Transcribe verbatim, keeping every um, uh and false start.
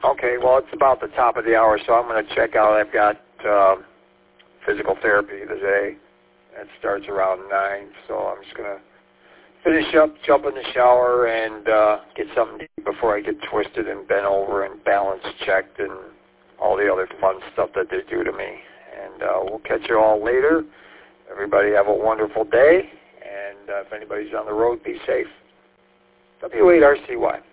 Okay, well, it's about the top of the hour, so I'm going to check out. I've got uh, physical therapy today. It starts around nine, so I'm just going to finish up, jump in the shower, and uh, get something to eat before I get twisted and bent over and balance checked and all the other fun stuff that they do to me. And uh, we'll catch you all later. Everybody have a wonderful day, and uh, if anybody's on the road, be safe. W eight R C Y.